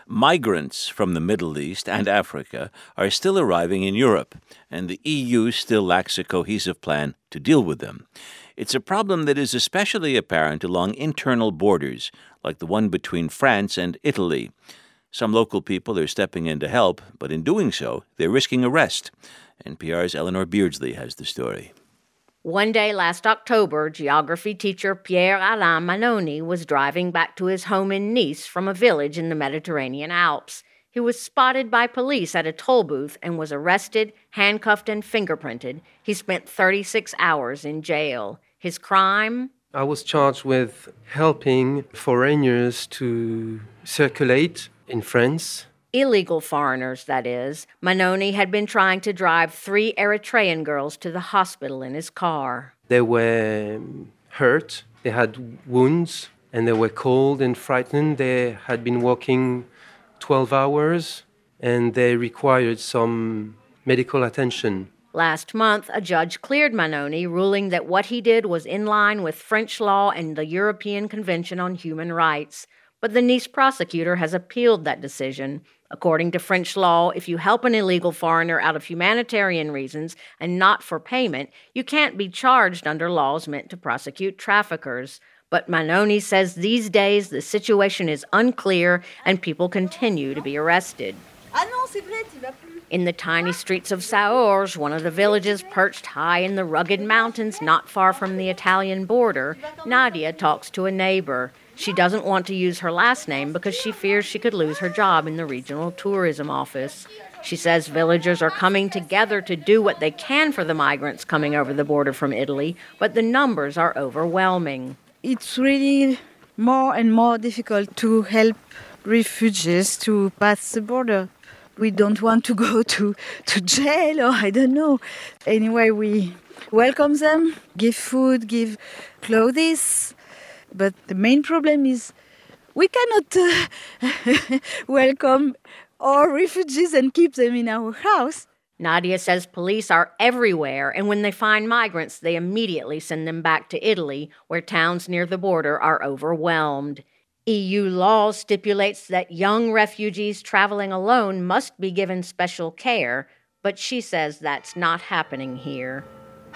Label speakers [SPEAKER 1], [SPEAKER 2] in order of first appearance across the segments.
[SPEAKER 1] Migrants from the Middle East and Africa are still arriving in Europe, and the EU still lacks a cohesive plan to deal with them. It's a problem that is especially apparent along internal borders, like the one between France and Italy. Some local people are stepping in to help, but in doing so, they're risking arrest. NPR's Eleanor Beardsley has the story.
[SPEAKER 2] One day last October, geography teacher Pierre-Alain Manoni was driving back to his home in Nice from a village in the Mediterranean Alps. He was spotted by police at a toll booth and was arrested, handcuffed, and fingerprinted. He spent 36 hours in jail. His crime?
[SPEAKER 3] I was charged with helping foreigners to circulate in France.
[SPEAKER 2] Illegal foreigners, that is. Manoni had been trying to drive 3 Eritrean girls to the hospital in his car.
[SPEAKER 3] They were hurt, they had wounds, and they were cold and frightened. They had been walking 12 hours, and they required some medical attention.
[SPEAKER 2] Last month, a judge cleared Manoni, ruling that what he did was in line with French law and the European Convention on Human Rights. But the Nice prosecutor has appealed that decision. According to French law, if you help an illegal foreigner out of humanitarian reasons and not for payment, you can't be charged under laws meant to prosecute traffickers. But Manoni says these days the situation is unclear and people continue to be arrested. In the tiny streets of Saorge, one of the villages perched high in the rugged mountains not far from the Italian border, Nadia talks to a neighbor. She doesn't want to use her last name because she fears she could lose her job in the regional tourism office. She says villagers are coming together to do what they can for the migrants coming over the border from Italy, but the numbers are overwhelming.
[SPEAKER 4] It's really more and more difficult to help refugees to pass the border. We don't want to go to jail or I don't know. Anyway, we welcome them, give food, give clothes. But the main problem is we cannot welcome all refugees and keep them in our house.
[SPEAKER 2] Nadia says police are everywhere, and when they find migrants, they immediately send them back to Italy, where towns near the border are overwhelmed. EU law stipulates that young refugees traveling alone must be given special care, but she says that's not happening here.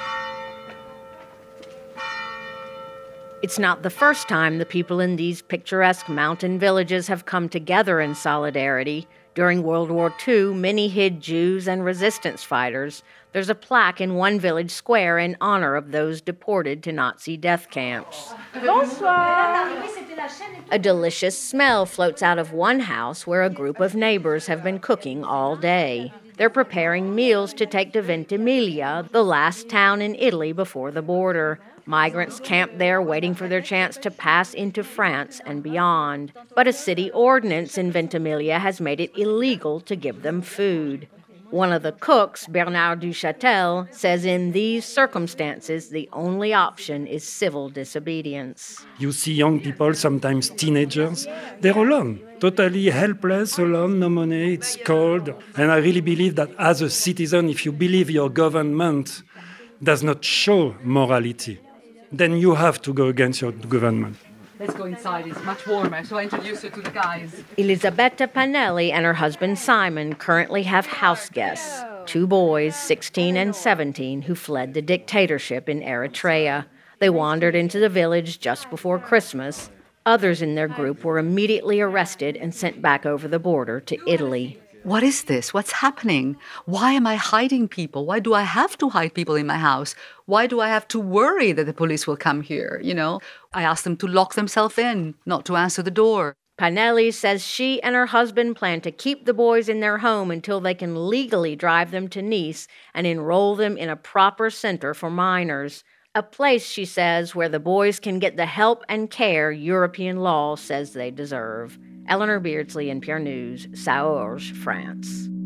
[SPEAKER 2] It's not the first time the people in these picturesque mountain villages have come together in solidarity. During World War II, many hid Jews and resistance fighters. There's a plaque in one village square in honor of those deported to Nazi death camps. Bonsoir. A delicious smell floats out of one house where a group of neighbors have been cooking all day. They're preparing meals to take to Ventimiglia, the last town in Italy before the border. Migrants camp there waiting for their chance to pass into France and beyond. But a city ordinance in Ventimiglia has made it illegal to give them food. One of the cooks, Bernard Duchâtel, says in these circumstances, the only option is civil disobedience.
[SPEAKER 5] You see young people, sometimes teenagers, they're alone, totally helpless, alone, no money, it's cold. And I really believe that as a citizen, if you believe your government does not show morality, then you have to go against your government.
[SPEAKER 6] Let's go inside, it's much warmer, so I introduce you to the guys.
[SPEAKER 2] Elisabetta Panelli and her husband Simon currently have house guests, 2 boys, 16 and 17, who fled the dictatorship in Eritrea. They wandered into the village just before Christmas. Others in their group were immediately arrested and sent back over the border to Italy.
[SPEAKER 6] What is this? What's happening? Why am I hiding people? Why do I have to hide people in my house? Why do I have to worry that the police will come here? I asked them to lock themselves in, not to answer the door.
[SPEAKER 2] Panelli says she and her husband plan to keep the boys in their home until they can legally drive them to Nice and enroll them in a proper center for minors. A place, she says, where the boys can get the help and care European law says they deserve. Eleanor Beardsley, NPR News, Saorge, France.